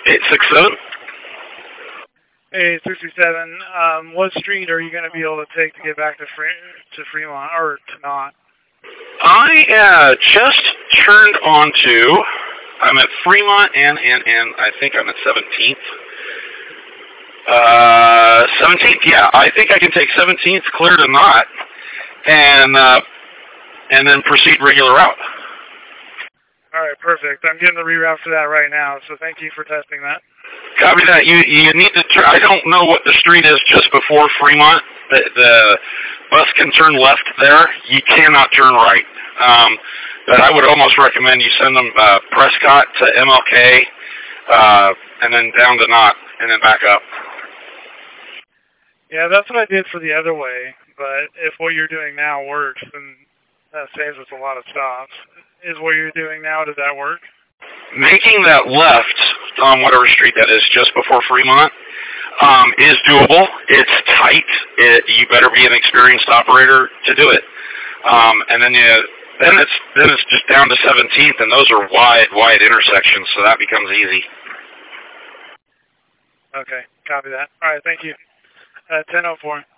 867. 867. What street are you going to be able to take to get back to Fremont, or to not? I just turned onto, I'm at Fremont and I think I'm at 17th. 17th, yeah. I think I can take 17th clear to Knott and then proceed regular route. All right, perfect. I'm getting the reroute for that right now, so thank you for testing that. Copy that. You need to turn, I don't know what the street is just before Fremont. The bus can turn left there. You cannot turn right. But I would almost recommend you send them Prescott to MLK and then down to Knott and then back up. Yeah, that's what I did for the other way, but if what you're doing now works, then that saves us a lot of stops. Is what you're doing now, does that work? Making that left on whatever street that is just before Fremont is doable. It's tight. You better be an experienced operator to do it. And then it's just down to 17th, and those are wide intersections, so that becomes easy. Okay, copy that. All right, thank you. 10:04.